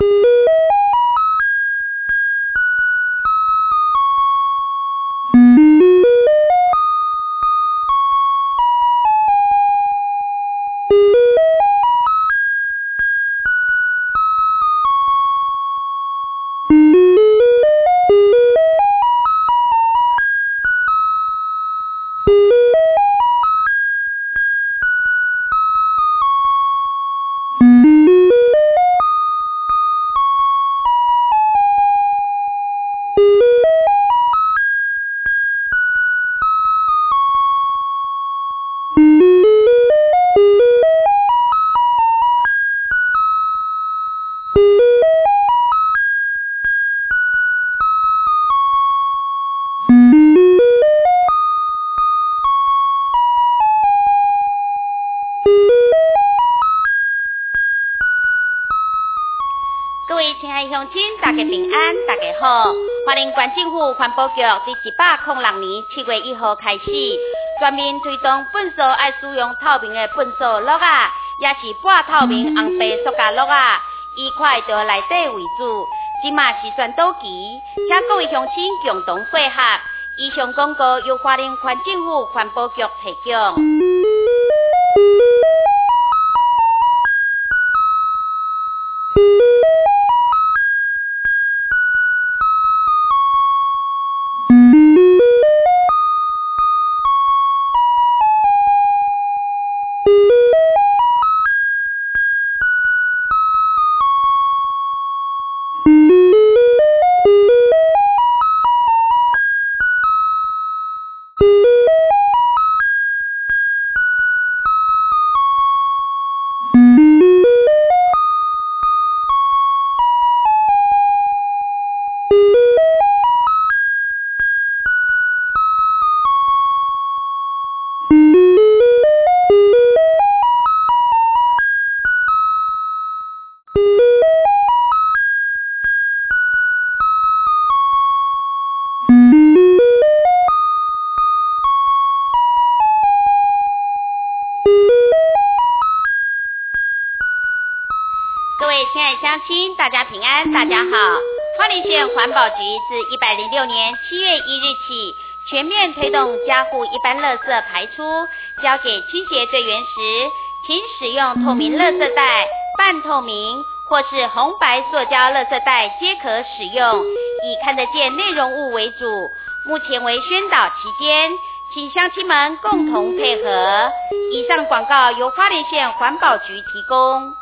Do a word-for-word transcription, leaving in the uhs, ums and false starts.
各位亲爱的乡亲，大家平安，大家好！欢迎县政府环保局自一百零六年七月一号开始，全面推动粪扫爱使用透明的粪扫碌啊，也是半透明红白塑胶碌啊，以快到内底为主。今嘛是宣导期，请各位乡亲共同配合。以上广告由花莲县政府环保局提供。各位亲爱的乡亲，大家平安，大家好！花莲县环保局自一百零六年七月一日起，全面推动家户一般垃圾排出交给清洁队员时，请使用透明垃圾袋、半透明或是红白塑胶垃圾袋皆可使用，以看得见内容物为主。目前为宣导期间，请乡亲们共同配合。以上广告由花莲县环保局提供。